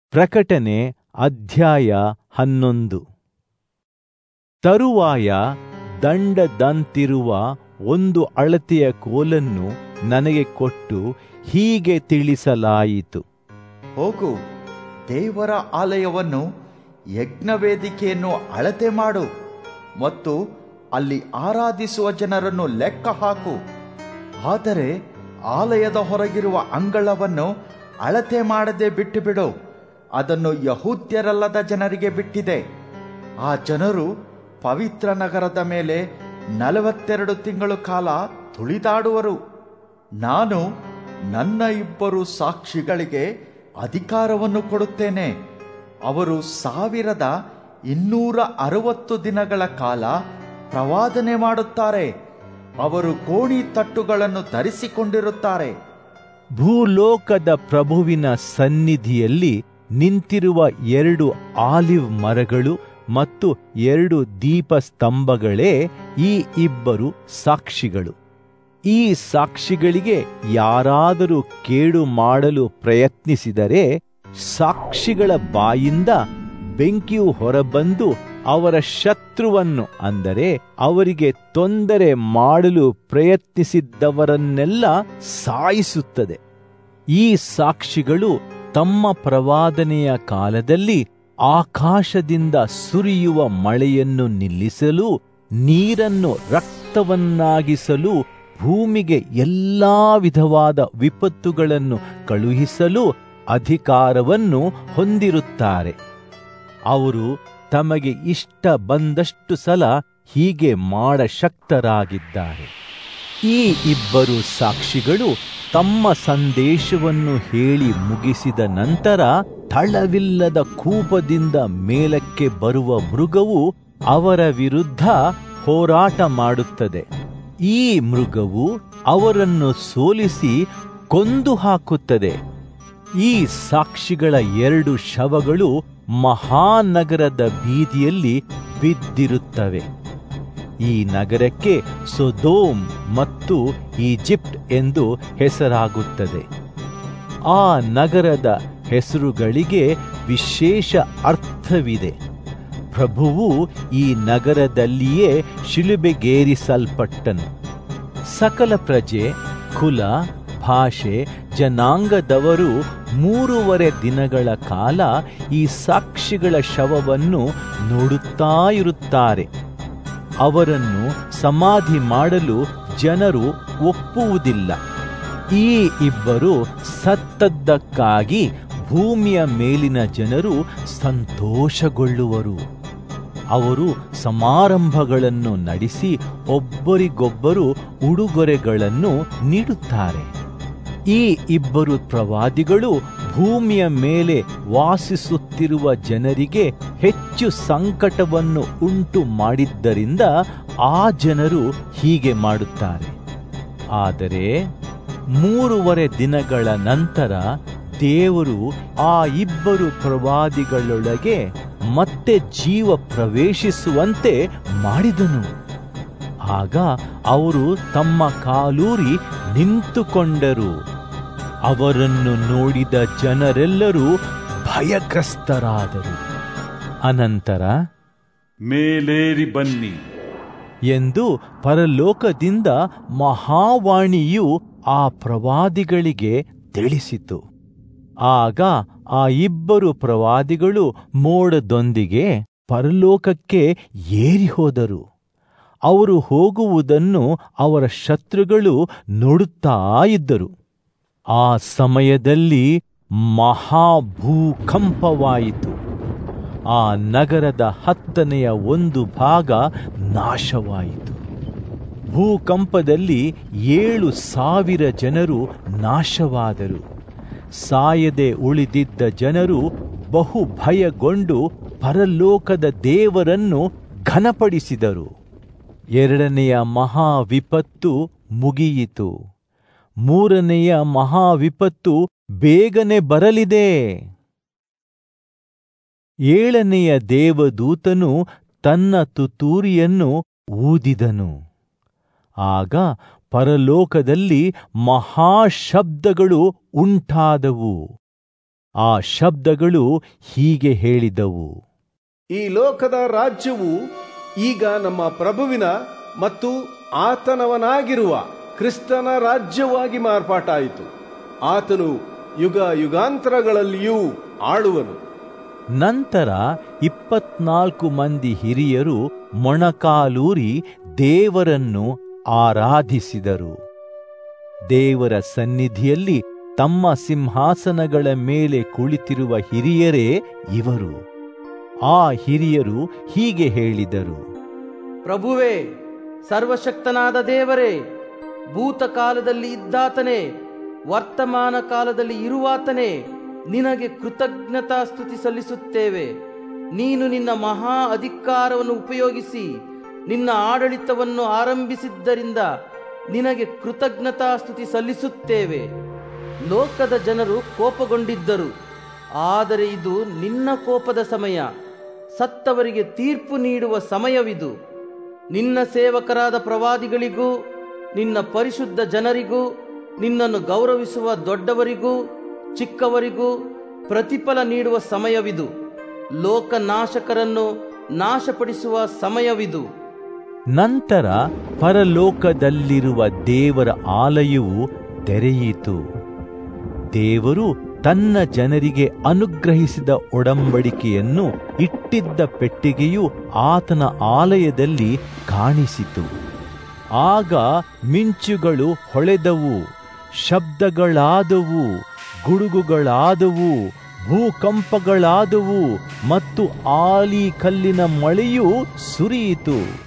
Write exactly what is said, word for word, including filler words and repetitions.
ಪ್ರಕಟಣೆ ಅಧ್ಯಾಯ ಹನ್ನೊಂದು. ತರುವಾಯ ದಂಡದಂತಿರುವ ಒಂದು ಅಳತೆಯ ಕೋಲನ್ನು ನನಗೆ ಕೊಟ್ಟು ಹೀಗೆ ತಿಳಿಸಲಾಯಿತು. ಹೋಗು, ದೇವರ ಆಲಯವನ್ನು, ಯಜ್ಞವೇದಿಕೆಯನ್ನು ಅಳತೆ ಮಾಡು ಮತ್ತು ಅಲ್ಲಿ ಆರಾಧಿಸುವ ಜನರನ್ನು ಲೆಕ್ಕ ಹಾಕು. ಆದರೆ ಆಲಯದ ಹೊರಗಿರುವ ಅಂಗಳವನ್ನು ಅಳತೆ ಮಾಡದೆ ಬಿಟ್ಟು ಬಿಡು. ಅದನ್ನು ಯಹೂದ್ಯರಲ್ಲದ ಜನರಿಗೆ ಬಿಟ್ಟಿದೆ. ಆ ಜನರು ಪವಿತ್ರ ನಗರದ ಮೇಲೆ ನಲವತ್ತೆರಡು ತಿಂಗಳು ಕಾಲ ತುಳಿದಾಡುವರು. ನಾನು ನನ್ನ ಇಬ್ಬರು ಸಾಕ್ಷಿಗಳಿಗೆ ಅಧಿಕಾರವನ್ನು ಕೊಡುತ್ತೇನೆ. ಅವರು ಸಾವಿರದ ಇನ್ನೂರ ಅರವತ್ತು ದಿನಗಳ ಕಾಲ ಪ್ರವಾದನೆ ಮಾಡುತ್ತಾರೆ. ಅವರು ಗೋಣಿ ತಟ್ಟುಗಳನ್ನು ಧರಿಸಿಕೊಂಡಿರುತ್ತಾರೆ. ಭೂಲೋಕದ ಪ್ರಭುವಿನ ಸನ್ನಿಧಿಯಲ್ಲಿ ನಿಂತಿರುವ ಎರಡು ಆಲಿವ್ ಮರಗಳು ಮತ್ತು ಎರಡು ದೀಪಸ್ತಂಭಗಳೇ ಈ ಇಬ್ಬರು ಸಾಕ್ಷಿಗಳು. ಈ ಸಾಕ್ಷಿಗಳಿಗೆ ಯಾರಾದರೂ ಕೇಡು ಮಾಡಲು ಪ್ರಯತ್ನಿಸಿದರೆ ಸಾಕ್ಷಿಗಳ ಬಾಯಿಂದ ಬೆಂಕಿಯು ಹೊರಬಂದು ಅವರ ಶತ್ರುವನ್ನು, ಅಂದರೆ ಅವರಿಗೆ ತೊಂದರೆ ಮಾಡಲು ಪ್ರಯತ್ನಿಸಿದ್ದವರನ್ನೆಲ್ಲ ಸಾಯಿಸುತ್ತದೆ. ಈ ಸಾಕ್ಷಿಗಳು ತಮ್ಮ ಪ್ರವಾದನೆಯ ಕಾಲದಲ್ಲಿ ಆಕಾಶದಿಂದ ಸುರಿಯುವ ಮಳೆಯನ್ನು ನಿಲ್ಲಿಸಲು, ನೀರನ್ನು ರಕ್ತವನ್ನಾಗಿಸಲು, ಭೂಮಿಗೆ ಎಲ್ಲಾ ವಿಧವಾದ ವಿಪತ್ತುಗಳನ್ನು ಕಳುಹಿಸಲು ಅಧಿಕಾರವನ್ನು ಹೊಂದಿರುತ್ತಾರೆ. ಅವರು ತಮಗೆ ಇಷ್ಟ ಬಂದಷ್ಟು ಸಲ ಹೀಗೆ ಮಾಡಶಕ್ತರಾಗಿದ್ದಾರೆ. ಈ ಇಬ್ಬರು ಸಾಕ್ಷಿಗಳು ತಮ್ಮ ಸಂದೇಶವನ್ನು ಹೇಳಿ ಮುಗಿಸಿದ ನಂತರ ತಳವಿಲ್ಲದ ಕೂಪದಿಂದ ಮೇಲಕ್ಕೆ ಬರುವ ಮೃಗವು ಅವರ ವಿರುದ್ಧ ಹೋರಾಟ ಮಾಡುತ್ತದೆ. ಈ ಮೃಗವು ಅವರನ್ನು ಸೋಲಿಸಿ ಕೊಂದು ಹಾಕುತ್ತದೆ. ಈ ಸಾಕ್ಷಿಗಳ ಎರಡು ಶವಗಳು ಮಹಾನಗರದ ಬೀದಿಯಲ್ಲಿ ಬಿದ್ದಿರುತ್ತವೆ. ಈ ನಗರಕ್ಕೆ ಸೊದೋಮ್ ಮತ್ತು ಈಜಿಪ್ಟ್ ಎಂದು ಹೆಸರಾಗುತ್ತದೆ. ಆ ನಗರದ ಹೆಸರುಗಳಿಗೆ ವಿಶೇಷ ಅರ್ಥವಿದೆ. ಪ್ರಭುವು ಈ ನಗರದಲ್ಲಿಯೇ ಶಿಲುಬೆಗೇರಿಸಲ್ಪಟ್ಟನು. ಸಕಲ ಪ್ರಜೆ, ಕುಲ, ಭಾಷೆ, ಜನಾಂಗದವರು ಮೂರುವರೆ ದಿನಗಳ ಕಾಲ ಈ ಸಾಕ್ಷಿಗಳ ಶವವನ್ನು ನೋಡುತ್ತಾ ಇರುತ್ತಾರೆ. ಅವರನ್ನು ಸಮಾಧಿ ಮಾಡಲು ಜನರು ಒಪ್ಪುವುದಿಲ್ಲ. ಈ ಇಬ್ಬರು ಸತ್ತದ್ದಕ್ಕಾಗಿ ಭೂಮಿಯ ಮೇಲಿನ ಜನರು ಸಂತೋಷಗೊಳ್ಳುವರು. ಅವರು ಸಮಾರಂಭಗಳನ್ನು ನಡೆಸಿ ಒಬ್ಬರಿಗೊಬ್ಬರು ಉಡುಗೊರೆಗಳನ್ನು ನೀಡುತ್ತಾರೆ. ಈ ಇಬ್ಬರು ಪ್ರವಾದಿಗಳು ಭೂಮಿಯ ಮೇಲೆ ವಾಸಿಸುತ್ತಿರುವ ಜನರಿಗೆ ಹೆಚ್ಚು ಸಂಕಟವನ್ನು ಉಂಟು ಮಾಡಿದ್ದರಿಂದ ಆ ಜನರು ಹೀಗೆ ಮಾಡುತ್ತಾರೆ. ಆದರೆ ಮೂರುವರೆ ದಿನಗಳ ನಂತರ ದೇವರು ಆ ಇಬ್ಬರು ಪ್ರವಾದಿಗಳೊಳಗೆ ಮತ್ತೆ ಜೀವ ಪ್ರವೇಶಿಸುವಂತೆ ಮಾಡಿದನು. ಆಗ ಅವರು ತಮ್ಮ ಕಾಲೂರಿ ನಿಂತುಕೊಂಡರು. ಅವರನ್ನು ನೋಡಿದ ಜನರೆಲ್ಲರೂ ಭಯಗ್ರಸ್ತರಾದರು. ಅನಂತರ ಮೇಲೇರಿ ಬನ್ನಿ ಎಂದು ಪರಲೋಕದಿಂದ ಮಹಾವಾಣಿಯು ಆ ಪ್ರವಾದಿಗಳಿಗೆ ತಿಳಿಸಿತು. ಆಗ ಆ ಇಬ್ಬರು ಪ್ರವಾದಿಗಳು ಮೋಡದೊಂದಿಗೆ ಪರಲೋಕಕ್ಕೆ ಏರಿ ಹೋದರು. ಅವರು ಹೋಗುವುದನ್ನು ಅವರ ಶತ್ರುಗಳು ನೋಡುತ್ತಾ ಇದ್ದರು. ಆ ಸಮಯದಲ್ಲಿ ಮಹಾಭೂಕಂಪವಾಯಿತು. ಆ ನಗರದ ಹತ್ತನೆಯ ಒಂದು ಭಾಗ ನಾಶವಾಯಿತು. ಭೂಕಂಪದಲ್ಲಿ ಏಳು ಸಾವಿರ ಜನರು ನಾಶವಾದರು. ಸಾಯದೆ ಉಳಿದಿದ್ದ ಜನರು ಬಹು ಭಯಗೊಂಡು ಪರಲೋಕದ ದೇವರನ್ನು ಘನಪಡಿಸಿದರು. ಎರಡನೆಯ ಮಹಾವಿಪತ್ತು ಮುಗಿಯಿತು. ಮೂರನೆಯ ಮಹಾವಿಪತ್ತು ಬೇಗನೆ ಬರಲಿದೆ. ಏಳನೆಯ ದೇವದೂತನು ತನ್ನ ತುತ್ತೂರಿಯನ್ನು ಊದಿದನು. ಆಗ ಪರಲೋಕದಲ್ಲಿ ಮಹಾಶಬ್ದಗಳು ಉಂಟಾದವು. ಆ ಶಬ್ದಗಳು ಹೀಗೆ ಹೇಳಿದವು: ಈ ಲೋಕದ ರಾಜ್ಯವು ಈಗ ನಮ್ಮ ಪ್ರಭುವಿನ ಮತ್ತು ಆತನವನಾಗಿರುವ ಕ್ರಿಸ್ತನ ರಾಜ್ಯವಾಗಿ ಮಾರ್ಪಾಟಾಯಿತು. ಆತನು ಯುಗ ಯುಗಾಂತರಗಳಲ್ಲಿಯೂ ಆಳುವನು. ನಂತರ ಇಪ್ಪತ್ನಾಲ್ಕು ಮಂದಿ ಹಿರಿಯರು ಮೊಣಕಾಲೂರಿ ದೇವರನ್ನು ಆರಾಧಿಸಿದರು. ದೇವರ ಸನ್ನಿಧಿಯಲ್ಲಿ ತಮ್ಮ ಸಿಂಹಾಸನಗಳ ಮೇಲೆ ಕುಳಿತಿರುವ ಹಿರಿಯರೇ ಇವರು. ಆ ಹಿರಿಯರು ಹೀಗೆ ಹೇಳಿದರು: ಪ್ರಭುವೇ, ಸರ್ವಶಕ್ತನಾದ ದೇವರೇ, ಭೂತಕಾಲದಲ್ಲಿ ಇದ್ದಾತನೇ, ವರ್ತಮಾನ ಕಾಲದಲ್ಲಿ ಇರುವಾತನೇ, ನಿನಗೆ ಕೃತಜ್ಞತಾ ಸ್ತುತಿ ಸಲ್ಲಿಸುತ್ತೇವೆ. ನೀನು ನಿನ್ನ ಮಹಾ ಅಧಿಕಾರವನ್ನು ಉಪಯೋಗಿಸಿ ನಿನ್ನ ಆಡಳಿತವನ್ನು ಆರಂಭಿಸಿದ್ದರಿಂದ ನಿನಗೆ ಕೃತಜ್ಞತಾ ಸ್ತುತಿ ಸಲ್ಲಿಸುತ್ತೇವೆ. ಲೋಕದ ಜನರು ಕೋಪಗೊಂಡಿದ್ದರು, ಆದರೆ ಇದು ನಿನ್ನ ಕೋಪದ ಸಮಯ. ಸತ್ತವರಿಗೆ ತೀರ್ಪು ನೀಡುವ ಸಮಯವಿದು. ನಿನ್ನ ಸೇವಕರಾದ ಪ್ರವಾದಿಗಳಿಗೂ ನಿನ್ನ ಪರಿಶುದ್ಧ ಜನರಿಗೂ ನಿನ್ನನ್ನು ಗೌರವಿಸುವ ದೊಡ್ಡವರಿಗೂ ಚಿಕ್ಕವರಿಗೂ ಪ್ರತಿಫಲ ನೀಡುವ ಸಮಯವಿದು. ಲೋಕನಾಶಕರನ್ನು ನಾಶಪಡಿಸುವ ಸಮಯವಿದು. ನಂತರ ಪರಲೋಕದಲ್ಲಿರುವ ದೇವರ ಆಲಯವು ತೆರೆಯಿತು. ದೇವರು ತನ್ನ ಜನರಿಗೆ ಅನುಗ್ರಹಿಸಿದ ಒಡಂಬಡಿಕೆಯನ್ನು ಇಟ್ಟಿದ್ದ ಪೆಟ್ಟಿಗೆಯು ಆತನ ಆಲಯದಲ್ಲಿ ಕಾಣಿಸಿತು. ಆಗ ಮಿಂಚುಗಳು ಹೊಳೆದವು, ಶಬ್ದಗಳಾದವು, ಗುಡುಗುಗಳಾದವು, ಭೂಕಂಪಗಳಾದವು ಮತ್ತು ಆಲಿಕಲ್ಲಿನ ಮಳೆಯೂ ಸುರಿಯಿತು.